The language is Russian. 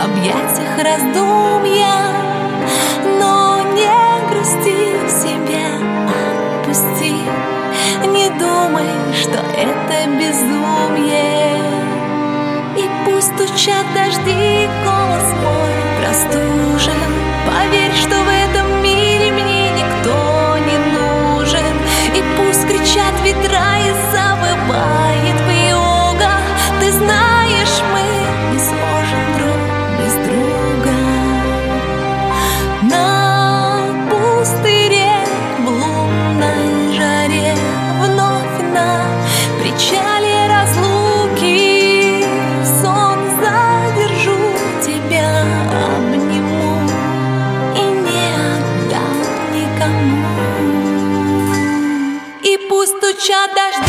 объятиях раздумья. Но не грусти, себя отпусти, не думай, что это безумие. И пусть стучат дожди, голос мой простужен. Поверь, что в этом мире мне никто не нужен. И пусть кричат ветра и завывает вьюга. Ты знаешь, мы не сможем друг без друга. На пустыре в лунной жаре, вновь на причале разлуки, сон задержу, тебя обниму и не отдам никому. И пусть стучат дожди,